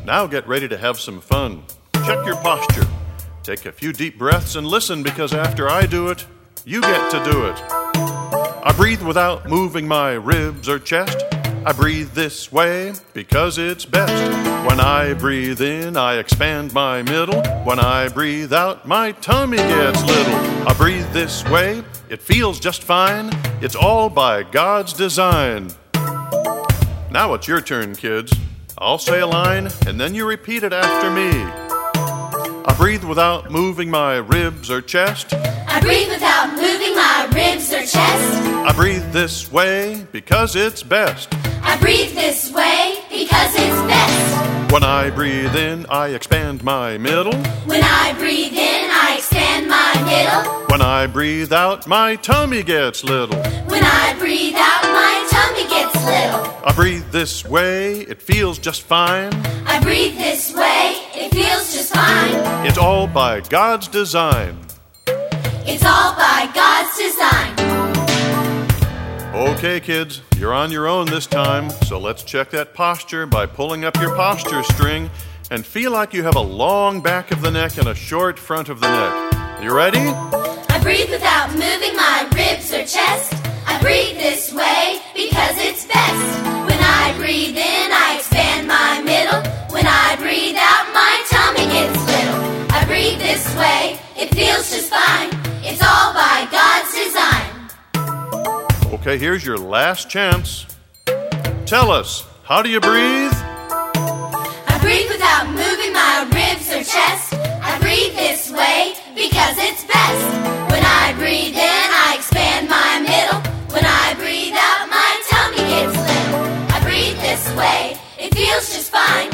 Now get ready to have some fun. Check your posture. Take a few deep breaths and listen, because after I do it, you get to do it. I breathe without moving my ribs or chest. I breathe this way because it's best. When I breathe in, I expand my middle. When I breathe out, my tummy gets little. I breathe this way, it feels just fine. It's all by God's design. Now it's your turn, kids. I'll say a line, and then you repeat it after me. I breathe without moving my ribs or chest. I breathe without moving my ribs or chest. I breathe this way because it's best. I breathe this way because it's best. When I breathe in, I expand my middle. When I breathe in, I expand my middle. When I breathe out, my tummy gets little. When I breathe out, my tummy gets little. I breathe this way, it feels just fine. I breathe this way, it feels just fine. It's all by God's design. It's all by God's design. Okay, kids, you're on your own this time, so let's check that posture by pulling up your posture string and feel like you have a long back of the neck and a short front of the neck. You ready? I breathe without moving my ribs or chest. I breathe this way because it's best. When I breathe in, I expand my middle. When I breathe out, my tummy gets little. I breathe this way, it feels just fine. It's all by God's design. Okay, here's your last chance. Tell us, how do you breathe? I breathe without moving my ribs or chest. I breathe this way because it's best. When I breathe in, I expand my middle. When I breathe out, my tummy gets little. I breathe this way, it feels just fine.